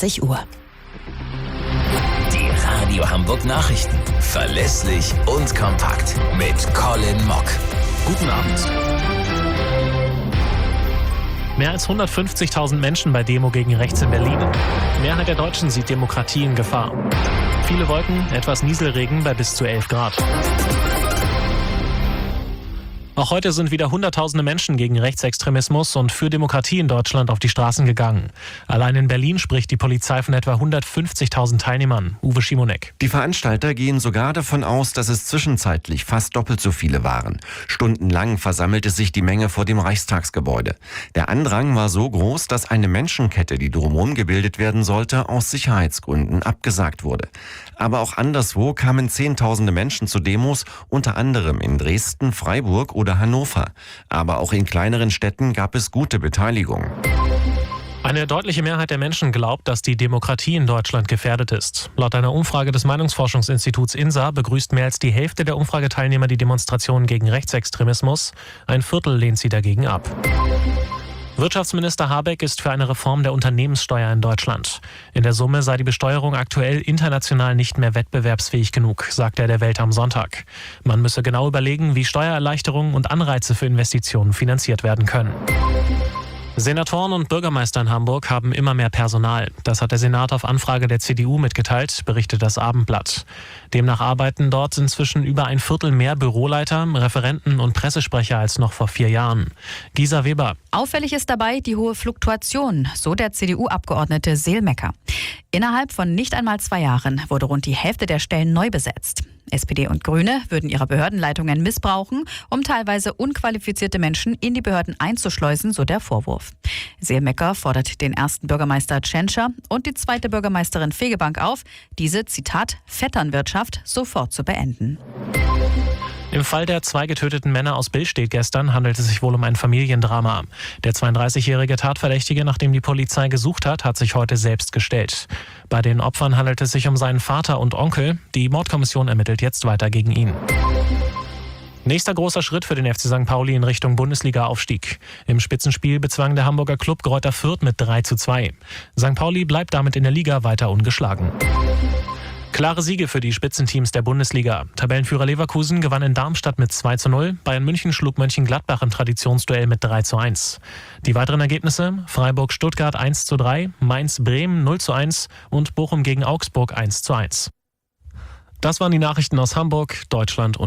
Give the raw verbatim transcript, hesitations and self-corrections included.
zwanzig Uhr. Die Radio Hamburg Nachrichten. Verlässlich und kompakt. Mit Colin Mock. Guten Abend. Mehr als hundertfünfzigtausend Menschen bei Demo gegen rechts in Berlin. Die Mehrheit der Deutschen sieht Demokratie in Gefahr. Viele Wolken, etwas Nieselregen bei bis zu elf Grad. Auch heute sind wieder hunderttausende Menschen gegen Rechtsextremismus und für Demokratie in Deutschland auf die Straßen gegangen. Allein in Berlin spricht die Polizei von etwa hundertfünfzigtausend Teilnehmern. Uwe Schimonek. Die Veranstalter gehen sogar davon aus, dass es zwischenzeitlich fast doppelt so viele waren. Stundenlang versammelte sich die Menge vor dem Reichstagsgebäude. Der Andrang war so groß, dass eine Menschenkette, die drumherum gebildet werden sollte, aus Sicherheitsgründen abgesagt wurde. Aber auch anderswo kamen Zehntausende Menschen zu Demos, unter anderem in Dresden, Freiburg oder Hannover. Aber auch in kleineren Städten gab es gute Beteiligung. Eine deutliche Mehrheit der Menschen glaubt, dass die Demokratie in Deutschland gefährdet ist. Laut einer Umfrage des Meinungsforschungsinstituts INSA begrüßt mehr als die Hälfte der Umfrageteilnehmer die Demonstrationen gegen Rechtsextremismus. Ein Viertel lehnt sie dagegen ab. Wirtschaftsminister Habeck ist für eine Reform der Unternehmenssteuer in Deutschland. In der Summe sei die Besteuerung aktuell international nicht mehr wettbewerbsfähig genug, sagte er der Welt am Sonntag. Man müsse genau überlegen, wie Steuererleichterungen und Anreize für Investitionen finanziert werden können. Senatoren und Bürgermeister in Hamburg haben immer mehr Personal. Das hat der Senat auf Anfrage der C D U mitgeteilt, berichtet das Abendblatt. Demnach arbeiten dort inzwischen über ein Viertel mehr Büroleiter, Referenten und Pressesprecher als noch vor vier Jahren. Gisa Weber. Auffällig ist dabei die hohe Fluktuation, so der C D U-Abgeordnete Seelmecker. Innerhalb von nicht einmal zwei Jahren wurde rund die Hälfte der Stellen neu besetzt. S P D und Grüne würden ihre Behördenleitungen missbrauchen, um teilweise unqualifizierte Menschen in die Behörden einzuschleusen, so der Vorwurf. Seelmecker fordert den ersten Bürgermeister Tschentscher und die zweite Bürgermeisterin Fegebank auf, diese, Zitat, Vetternwirtschaft sofort zu beenden. Im Fall der zwei getöteten Männer aus Billstedt gestern handelt es sich wohl um ein Familiendrama. Der zweiunddreißigjährige Tatverdächtige, nach dem die Polizei gesucht hat, hat sich heute selbst gestellt. Bei den Opfern handelt es sich um seinen Vater und Onkel. Die Mordkommission ermittelt jetzt weiter gegen ihn. Nächster großer Schritt für den F C Sankt Pauli in Richtung Bundesliga-Aufstieg. Im Spitzenspiel bezwang der Hamburger Klub Greuther Fürth mit drei zu zwei. Sankt Pauli bleibt damit in der Liga weiter ungeschlagen. Klare Siege für die Spitzenteams der Bundesliga. Tabellenführer Leverkusen gewann in Darmstadt mit zwei zu null. Bayern München schlug Mönchengladbach im Traditionsduell mit drei zu eins. Die weiteren Ergebnisse: Freiburg-Stuttgart eins zu drei, Mainz-Bremen null zu eins und Bochum gegen Augsburg eins zu eins. Das waren die Nachrichten aus Hamburg, Deutschland und